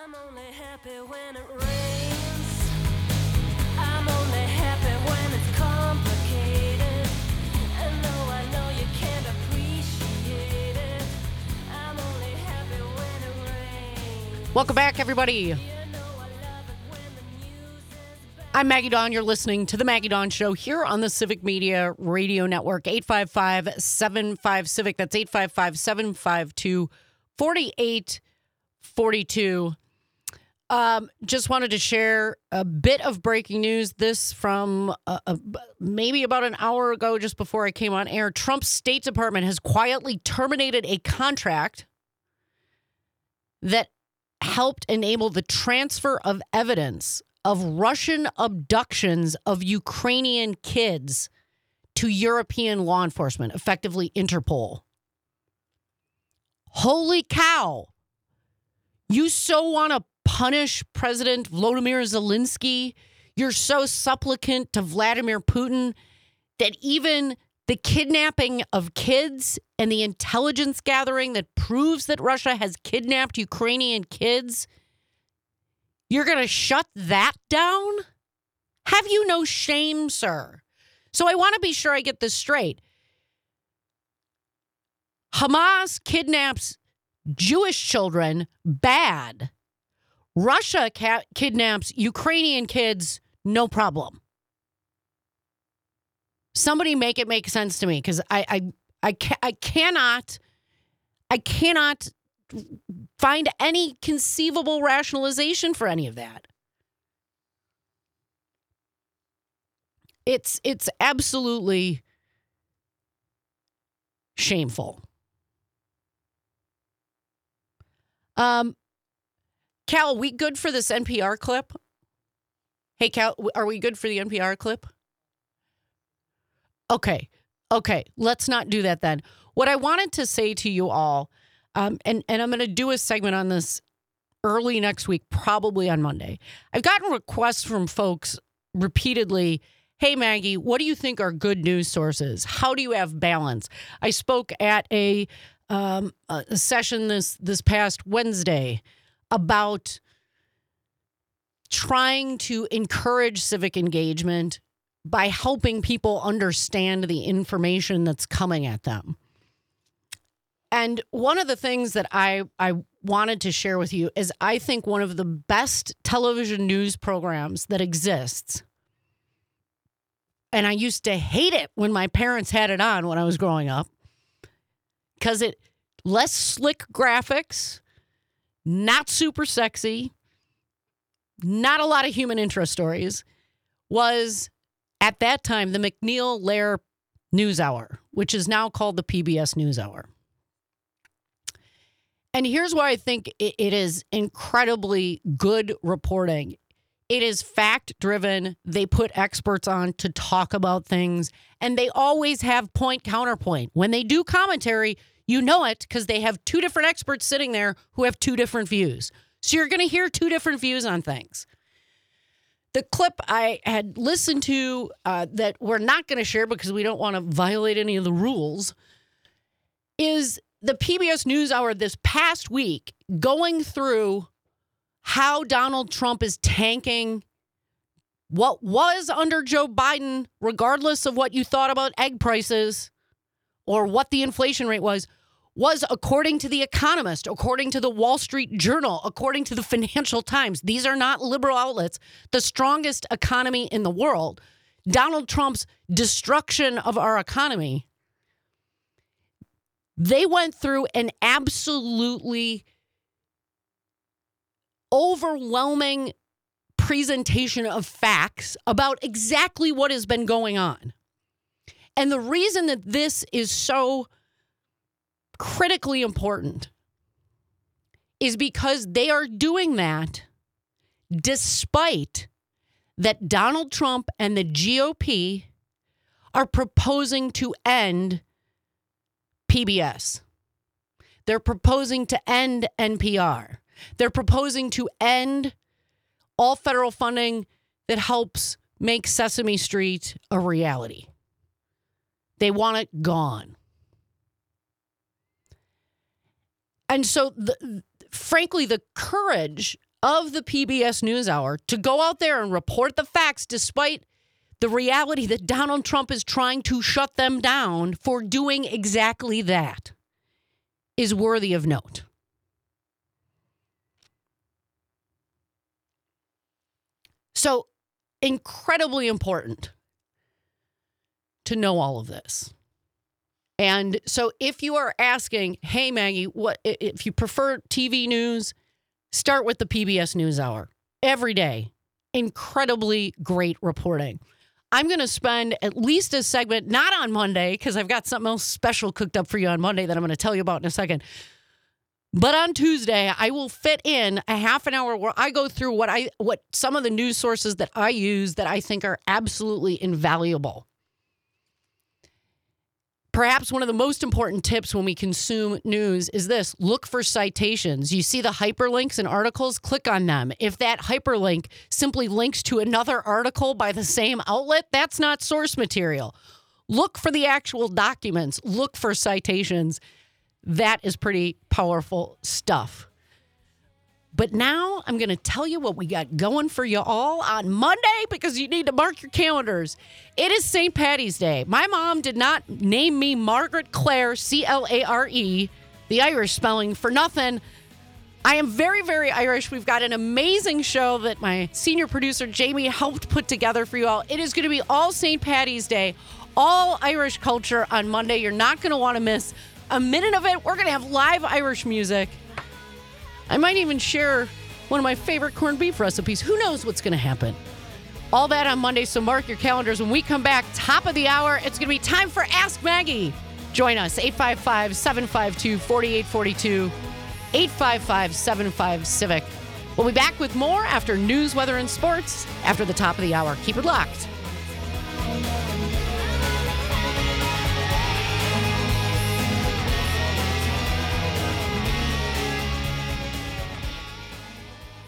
I'm only happy when it rains. I'm only happy when it's complicated. And though I know you can't appreciate it, I'm only happy when it rains. Welcome back, everybody. You know I love it when the news is bad. I'm Maggie Dawn. You're listening to The Maggie Dawn Show here on the Civic Media Radio Network. 855-75-CIVIC. That's 855-752-4842. Just wanted to share a bit of breaking news. This from maybe about an hour ago, just before I came on air. Trump's State Department has quietly terminated a contract that helped enable the transfer of evidence of Russian abductions of Ukrainian kids to European law enforcement, effectively Interpol. Holy cow. You so want to punish President Volodymyr Zelensky? You're so supplicant to Vladimir Putin that even the kidnapping of kids and the intelligence gathering that proves that Russia has kidnapped Ukrainian kids, you're going to shut that down? Have you no shame, sir? So I want to be sure I get this straight. Hamas kidnaps Jewish children, bad. Russia kidnaps Ukrainian kids, no problem. Somebody make it make sense to me, because I cannot find any conceivable rationalization for any of that. It's absolutely shameful. Cal, are we good for this NPR clip? Hey, Cal, are we good for the NPR clip? Okay, let's not do that then. What I wanted to say to you all, and I'm going to do a segment on this early next week, probably on Monday. I've gotten requests from folks repeatedly, hey, Maggie, what do you think are good news sources? How do you have balance? I spoke at a session this past Wednesday about trying to encourage civic engagement by helping people understand the information that's coming at them. And one of the things that I wanted to share with you is I think one of the best television news programs that exists, and I used to hate it when my parents had it on when I was growing up, because it less slick graphics, not super sexy, not a lot of human interest stories, was at that time the MacNeil-Lehrer NewsHour, which is now called the PBS NewsHour. And here's why I think it is incredibly good reporting. It is fact-driven. They put experts on to talk about things, and they always have point counterpoint. When they do commentary, you know it because they have two different experts sitting there who have two different views. So you're going to hear two different views on things. The clip I had listened to that we're not going to share because we don't want to violate any of the rules is the PBS NewsHour this past week going through how Donald Trump is tanking what was under Joe Biden, regardless of what you thought about egg prices or what the inflation rate was according to The Economist, according to the Wall Street Journal, according to the Financial Times. These are not liberal outlets. The strongest economy in the world, Donald Trump's destruction of our economy. They went through an absolutely overwhelming presentation of facts about exactly what has been going on. And the reason that this is so critically important is because they are doing that despite that Donald Trump and the GOP are proposing to end PBS. They're proposing to end NPR. They're proposing to end all federal funding that helps make Sesame Street a reality. They want it gone. And so, frankly, the courage of the PBS NewsHour to go out there and report the facts despite the reality that Donald Trump is trying to shut them down for doing exactly that is worthy of note. So, incredibly important to know all of this. And so if you are asking, hey, Maggie, what if you prefer TV news, start with the PBS NewsHour every day. Incredibly great reporting. I'm going to spend at least a segment, not on Monday, because I've got something else special cooked up for you on Monday that I'm going to tell you about in a second. But on Tuesday, I will fit in a half an hour where I go through what some of the news sources that I use that I think are absolutely invaluable. Perhaps one of the most important tips when we consume news is this: look for citations. You see the hyperlinks in articles, click on them. If that hyperlink simply links to another article by the same outlet, that's not source material. Look for the actual documents. Look for citations. That is pretty powerful stuff. But now I'm going to tell you what we got going for you all on Monday, because you need to mark your calendars. It is St. Paddy's Day. My mom did not name me Margaret Clare, Clare, the Irish spelling, for nothing. I am very, very Irish. We've got an amazing show that my senior producer, Jamie, helped put together for you all. It is going to be all St. Paddy's Day, all Irish culture on Monday. You're not going to want to miss a minute of it. We're going to have live Irish music. I might even share one of my favorite corned beef recipes. Who knows what's going to happen? All that on Monday, so mark your calendars. When we come back, top of the hour, it's going to be time for Ask Maggie. Join us, 855-752-4842, 855-75-CIVIC. We'll be back with more after news, weather, and sports after the top of the hour. Keep it locked.